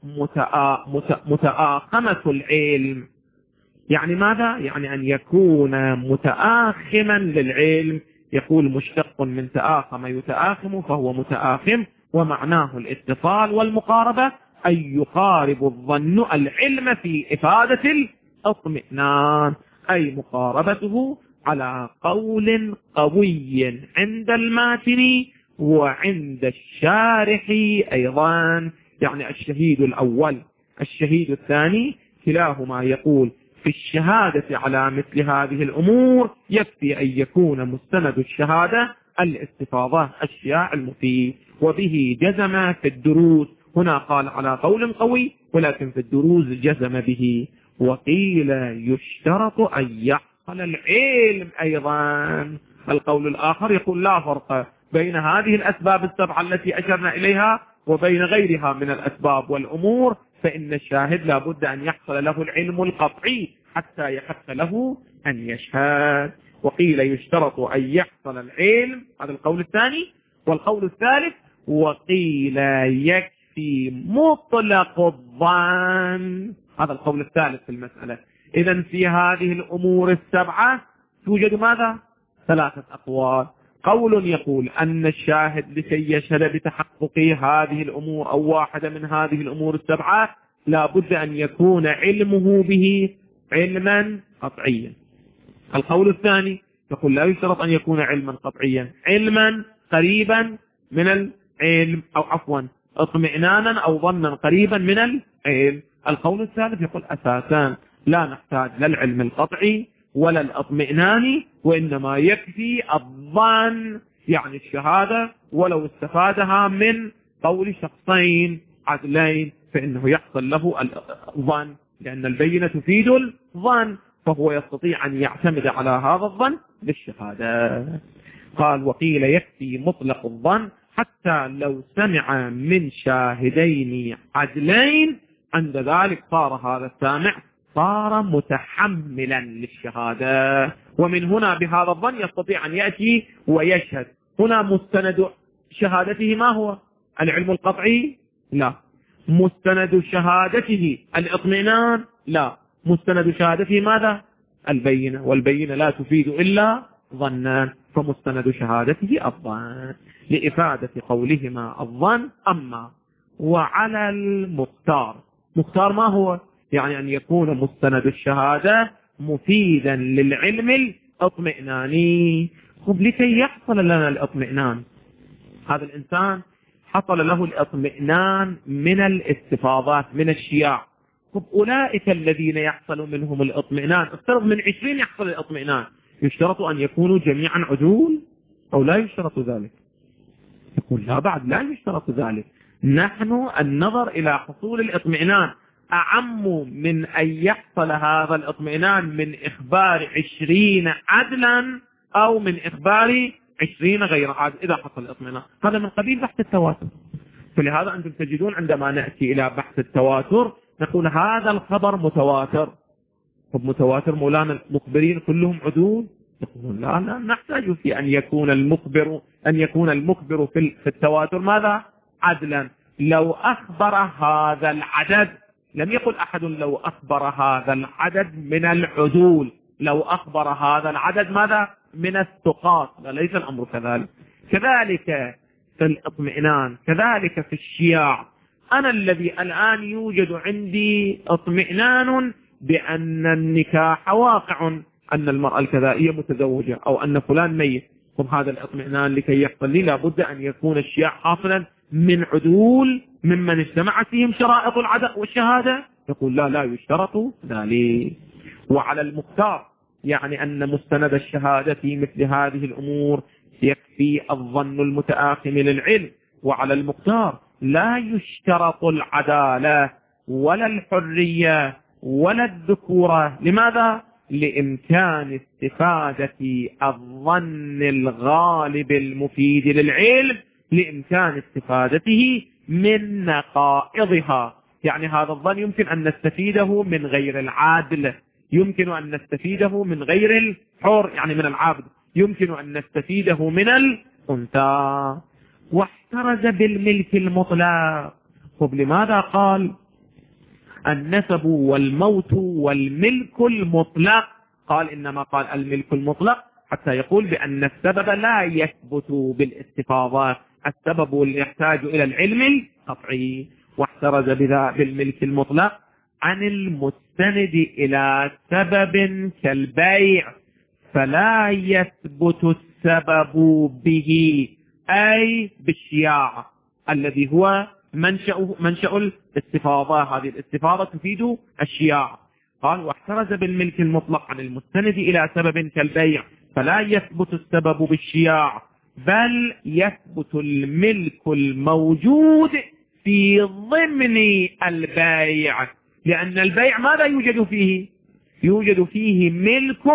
متآخمة العلم. يعني ماذا؟ يعني أن يكون متآخما للعلم. يقول مشتق من تآخم يتآخم فهو متآخم، ومعناه الاتصال والمقاربة، أي يقارب الظن العلم في إفادة الاطمئنان، أي مقاربته على قول قوي عند الماتن وعند الشارح أيضا، يعني الشهيد الأول الشهيد الثاني كلاهما يقول في الشهادة على مثل هذه الأمور يكفي أن يكون مستند الشهادة الاستفاضة الشياع المفيد. وبه جزم في الدروس، هنا قال على قول قوي ولكن في الدروس جزم به. وقيل يشترط أن يحصل العلم أيضا. القول الآخر يقول لا فرق بين هذه الأسباب السبعة التي أشرنا إليها وبين غيرها من الأسباب والأمور، فإن الشاهد لا بد أن يحصل له العلم القطعي حتى يحق له أن يشهد. وقيل يشترط أن يحصل العلم، هذا القول الثاني. والقول الثالث وقيل يكفي مطلق الظن، هذا القول الثالث في المسألة. إذن في هذه الأمور السبعة توجد ماذا؟ ثلاثة أقوال. قول يقول أن الشاهد لكي يشهد بتحقق هذه الأمور أو واحدة من هذه الأمور السبعة لا بد أن يكون علمه به علما قطعيا. القول الثاني يقول لا يشترط أن يكون علما قطعيا، علما قريبا من العلم، أو عفوا اطمئنانا أو ظنا قريبا من العلم. القول الثالث يقول أساسا لا نحتاج لا العلم القطعي ولا الاطمئنان، وإنما يكفي الظن، يعني الشهادة ولو استفادها من قول شخصين عدلين فإنه يحصل له الظن، لأن البينة تفيد الظن، فهو يستطيع أن يعتمد على هذا الظن للشهادة. قال وقيل يكفي مطلق الظن حتى لو سمع من شاهدين عدلين، عند ذلك صار هذا السامع صار متحملا للشهادة، ومن هنا بهذا الظن يستطيع أن يأتي ويشهد. هنا مستند شهادته ما هو؟ العلم القطعي؟ لا. مستند شهادته الاطمئنان؟ لا. مستند شهادته ماذا؟ البينة، والبينة لا تفيد إلا ظنا، فمستند شهادته الظن لإفادة قولهما الظن. أما وعلى المختار، مختار ما هو؟ يعني أن يكون مستند الشهادة مفيدا للعلم الاطمئناني. خب لكي يحصل لنا الاطمئنان، هذا الإنسان حصل له الاطمئنان من الاستفاضات من الشياع. خب أولئك الذين يحصل منهم الاطمئنان، افترض من عشرين يحصل الاطمئنان، يشترط أن يكونوا جميعا عدول أو لا يشترط ذلك؟ يقول لا، بعد لا يشترط ذلك. نحن النظر إلى حصول الاطمئنان أعم من أن يحصل هذا الاطمئنان من إخبار عشرين عدلا أو من إخبار عشرين غير عادل. إذا حصل الاطمئنان هذا من قبيل بحث التواتر. فلهذا أنتم تجدون عندما نأتي إلى بحث التواتر نقول هذا الخبر متواتر. طب متواتر مولانا المخبرين كلهم عدول؟ يقولون لا, لا نحتاج في أن يكون المخبر أن يكون المخبر في التواتر ماذا؟ عدلا. لو أخبر هذا العدد، لم يقل أحد لو أخبر هذا العدد من العدول، لو أخبر هذا العدد ماذا؟ من الثقات. لا، ليس الأمر كذلك. كذلك في الاطمئنان، كذلك في الشياع. أنا الذي الآن يوجد عندي اطمئنان بأن النكاح واقع، أن المرأة الكذائية متزوجة، أو أن فلان ميت. طب هذا الاطمئنان لكي يحصل لي لابد أن يكون الشياع حاصلا من عدول ممن اجتمعت فيهم شرائط العدد والشهادة. يقول لا لا يشترط ذلك. وعلى المختار، يعني أن مستند الشهادة في مثل هذه الأمور يكفي الظن المتآخم للعلم. وعلى المختار لا يشترط العدالة ولا الحرية ولا الذكورة. لماذا؟ لإمكان استفادة الظن الغالب المفيد للعلم، لإمكان استفادته من نقائضها. يعني هذا الظن يمكن أن نستفيده من غير العادل، يمكن أن نستفيده من غير الحر يعني من العبد، يمكن أن نستفيده من الأنثى. واحترز بالملك المطلق. طب لماذا قال النسب والموت والملك المطلق؟ قال إنما قال الملك المطلق حتى يقول بأن السبب لا يثبت بالاستفاضة، السبب يحتاج إلى العلم القطعي. واحترز بالملك المطلق عن المستند إلى سبب كالبيع، فلا يثبت السبب به، أي بالشياع الذي هو منشأ منشأ الاستفاضة. هذه الاستفاضة تفيد الشياع. قال واحترز بالملك المطلق عن المستند إلى سبب كالبيع، فلا يثبت السبب بالشياع، بل يثبت الملك الموجود في ضمن البيع. لأن البيع ماذا يوجد فيه؟ يوجد فيه ملك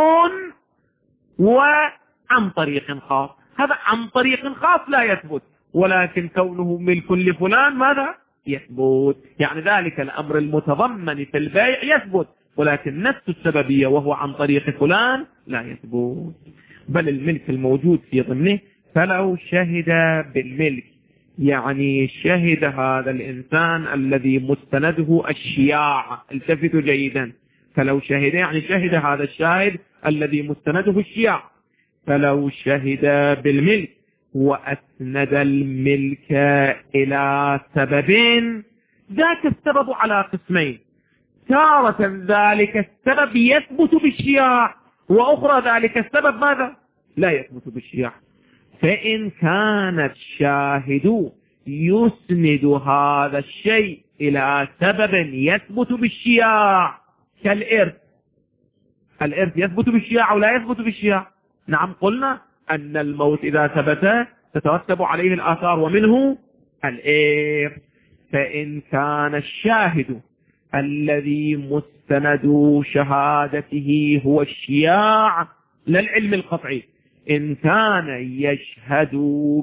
وعن طريق خاص. هذا عن طريق خاص لا يثبت، ولكن كونه ملك لفلان ماذا يثبت؟ يعني ذلك الأمر المتضمن في البيع يثبت، ولكن نفس السببية وهو عن طريق فلان لا يثبت، بل الملك الموجود في ضمنه. فلو شهد بالملك، يعني شهد هذا الإنسان الذي مستنده الشياع، التفتوا جيدا، فلو شهد يعني شهد هذا الشاهد الذي مستنده الشياع، فلو شهد بالملك وأسند الملك إلى سببين، ذاك السبب على قسمين: تارة ذلك السبب يثبت بالشياع، وأخرى ذلك السبب ماذا؟ لا يثبت بالشياع. فإن كان الشاهد يسند هذا الشيء إلى سبب يثبت بالشياع كالإرث، الإرث يثبت بالشياع ولا يثبت بالشياع؟ نعم، قلنا أن الموت إذا ثبت تترتب عليه الآثار ومنه الإرث. فإن كان الشاهد الذي مستند شهادته هو الشياع لا العلم القطعي، إن كان يشهد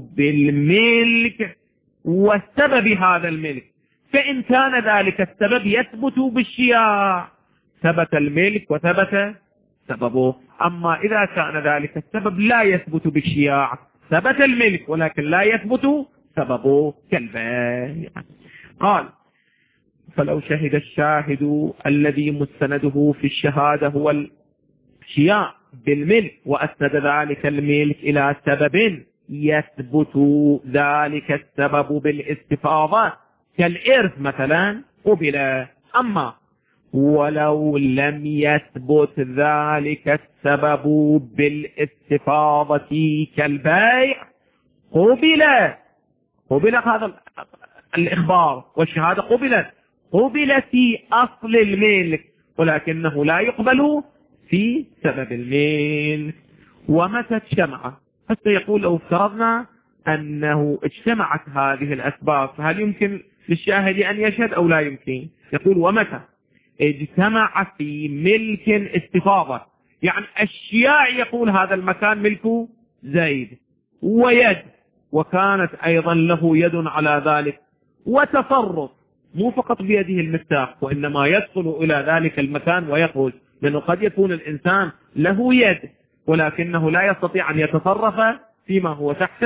بالملك وسبب هذا الملك، فإن كان ذلك السبب يثبت بالشياع ثبت الملك وثبت سببه. أما إذا كان ذلك السبب لا يثبت بالشياع ثبت الملك ولكن لا يثبت سببه كالبيع. قال فلو شهد الشاهد الذي مستنده في الشهادة هو الشياع بالملك وأسند ذلك الملك إلى سبب يثبت ذلك السبب بالاستفاضة كالإرث مثلا قبل. أما ولو لم يثبت ذلك السبب بالاستفاضة كالبيع قبل، قبل هذا الإخبار والشهادة قبلت، قبل في أصل الملك ولكنه لا يقبل في سبب الملك. ومتى اجتمع؟ حتى يقول لو افترضنا أنه اجتمعت هذه الأسباب فهل يمكن للشاهد أن يشهد أو لا يمكن؟ يقول ومتى اجتمع في ملك استفاضة، يعني الشياع يقول هذا المكان ملك زيد ويد، وكانت أيضا له يد على ذلك وتصرف، مو فقط بيده المفتاح وإنما يدخل إلى ذلك المكان ويخرج، لأنه قد يكون الإنسان له يد ولكنه لا يستطيع أن يتصرف فيما هو تحت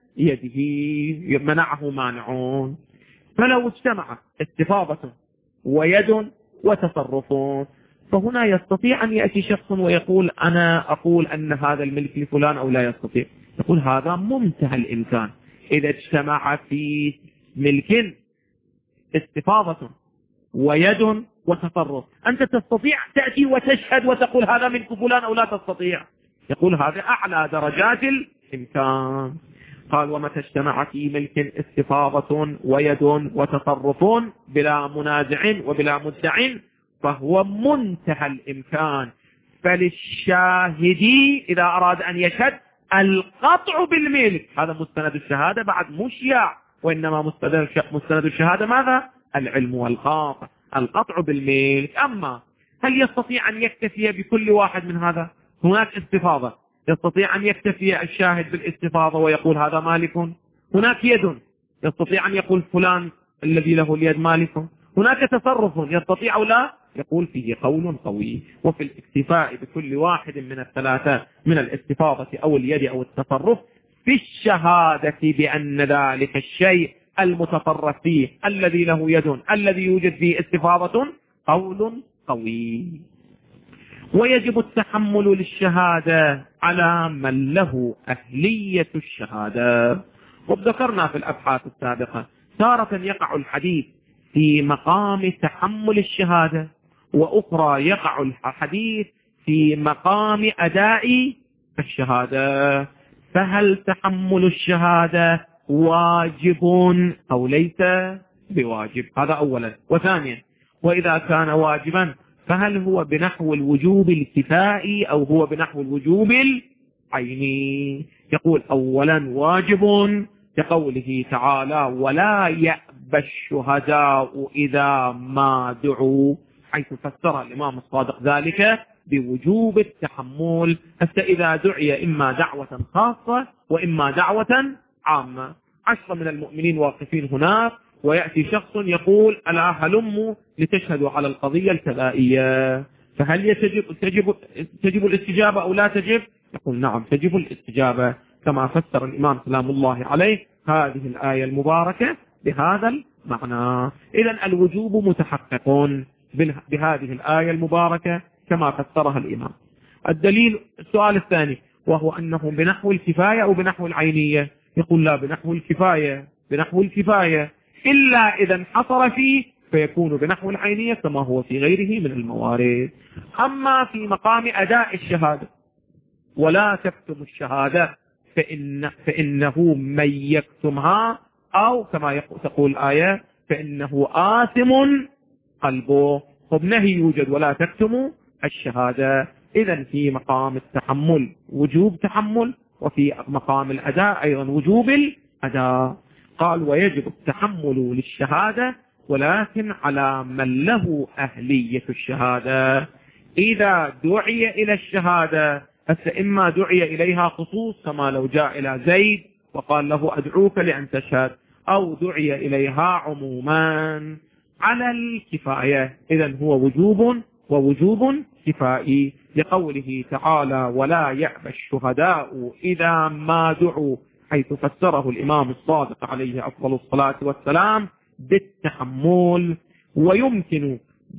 يده، منعه مانعون. فلو اجتمع استفاضة ويد وتصرف، فهنا يستطيع أن يأتي شخص ويقول أنا أقول أن هذا الملك لفلان، أو لا يستطيع. يقول هذا منتهى الإمكان. إذا اجتمع في ملك استفاضة ويد وتصرف، أنت تستطيع تأتي وتشهد وتقول هذا ملك فلان أو لا تستطيع؟ يقول هذا أعلى درجات الإمكان. قال ومتى اجتمع في ملك استفاضة ويد وتصرف بلا منازع وبلا مدع فهو منتهى الإمكان. فللشاهد إذا أراد أن يشهد القطع بالملك، هذا مستند الشهادة بعد مشيع، وإنما مستند الشهادة ماذا؟ العلم والقاطع، القطع بالملك. أما هل يستطيع أن يكتفي بكل واحد من هذا؟ هناك استفاضة، يستطيع أن يكتفي الشاهد بالاستفاضة ويقول هذا مالك. هناك يد، يستطيع أن يقول فلان الذي له اليد مالك. هناك تصرف، يستطيع أو لا؟ يقول فيه قول قوي. وفي الاكتفاء بكل واحد من الثلاثة من الاستفاضة أو اليد أو التصرف في الشهادة بأن ذلك الشيء المتصرف فيه الذي له يد الذي يوجد فيه استفاضة قول قوي. ويجب التحمل للشهادة على من له أهلية الشهادة. وذكرنا في الأبحاث السابقة تارة يقع الحديث في مقام تحمل الشهادة، وأخرى يقع الحديث في مقام أداء الشهادة. فهل تحمل الشهادة واجب أو ليس بواجب؟ هذا أولا. وثانيا، وإذا كان واجبا فهل هو بنحو الوجوب الكفائي أو هو بنحو الوجوب العيني؟ يقول أولا واجب كقوله تعالى ولا يأبى الشهداء إذا ما دعوا، حيث فسر الإمام الصادق ذلك بوجوب التحمل، حتى إذا دعي إما دعوة خاصة وإما دعوة عامة. عشرة من المؤمنين واقفين هناك، ويأتي شخص يقول ألا هلموا لتشهدوا على القضية الكذائية، فهل يتجب تجب, تجب الاستجابة أو لا تجب؟ يقول نعم تجب الاستجابة، كما فسر الإمام سلام الله عليه هذه الآية المباركة بهذا المعنى. إذن الوجوب متحقق بهذه الآية المباركة كما فسرها الإمام. الدليل السؤال الثاني، وهو أنه بنحو الكفاية أو بنحو العينية؟ يقول لا، بنحو الكفاية، بنحو الكفاية، إلا إذا انحصر فيه فيكون بنحو العينية كما هو في غيره من الموارد. أما في مقام أداء الشهادة ولا تكتم الشهادة فإن فإنه من يكتمها أو كما تقول الآية فإنه آثم قلبه. فبنهي يوجد ولا تكتم الشهادة. إذن في مقام التحمل وجوب تحمل، وفي مقام الأداء أيضا وجوب الأداء. قال ويجب التحمل للشهادة ولكن على من له أهلية الشهادة. إذا دعي إلى الشهادة فإما دعي إليها خصوص كما لو جاء إلى زيد وقال له أدعوك لأن تشهد، أو دعي إليها عموما على الكفاية. إذن هو وجوب ووجوب كفائي، لقوله تعالى ولا يأبى الشهداء إذا ما دعوا، حيث فسره الإمام الصادق عليه أفضل الصلاة والسلام بالتحمل. ويمكن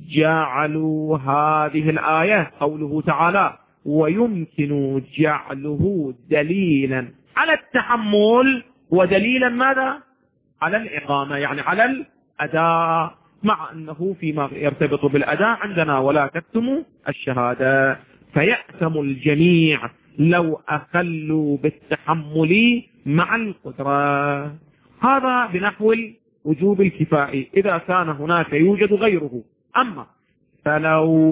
جعلوا هذه الآية قوله تعالى ويمكن جعله دليلا على التحمل ودليلا ماذا؟ على الإقامة، يعني على الأداء، مع أنه فيما يرتبط بالأداء عندنا ولا تكتموا الشهادة. فيأثم الجميع لو أخلوا بالتحمل مع القدرة. هذا بنحو الوجوب الكفائي إذا كان هناك يوجد غيره. أما فلو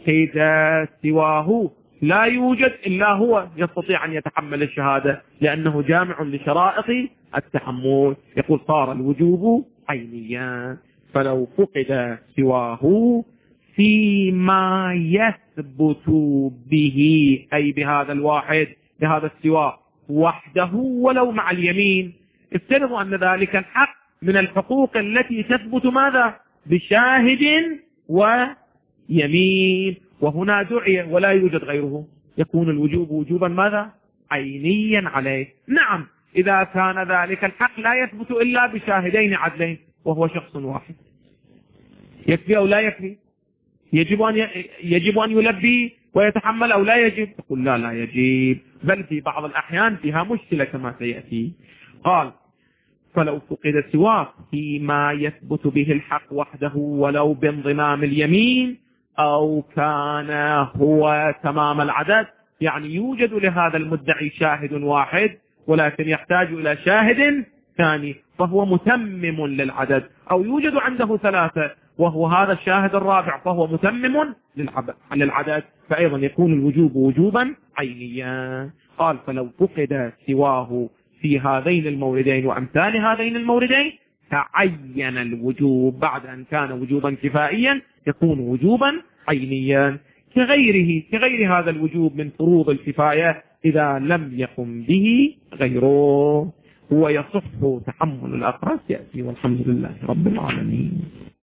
فقد سواه لا يوجد إلا هو يستطيع أن يتحمل الشهادة، لأنه جامع لشرائط التحمل. يقول صار الوجوب عينيا. فلو فقد سواه فيما يثبت به، أي بهذا الواحد بهذا السواء وحده ولو مع اليمين، افترضوا أن ذلك الحق من الحقوق التي تثبت ماذا؟ بشاهد ويمين، وهنا دعي ولا يوجد غيره، يكون الوجوب وجوبا ماذا؟ عينيا عليه. نعم إذا كان ذلك الحق لا يثبت إلا بشاهدين عدلين وهو شخص واحد، يكفي أو لا يكفي؟ يجب أن يجب أن يلبي ويتحمل أو لا يجب؟ يقول لا لا يجب، بل في بعض الأحيان فيها مشكلة كما سيأتي. قال فلو فقد سواه فيما يثبت به الحق وحده ولو بانضمام اليمين أو كان هو تمام العدد، يعني يوجد لهذا المدعي شاهد واحد ولكن يحتاج إلى شاهد ثاني فهو متمم للعدد، أو يوجد عنده ثلاثة وهو هذا الشاهد الرابع فهو متمم للعدد، فأيضا يكون الوجوب وجوبا عينيا. قال فلو فقد سواه في هذين الموردين وأمثال هذين الموردين تعين الوجوب بعد أن كان وجوبا كفائيا يكون وجوبا عينيا، كغيره كغير هذا الوجوب من فروض الكفاية إذا لم يقم به غيره. هو يصح تحمل الأقراص يأتي، والحمد لله رب العالمين.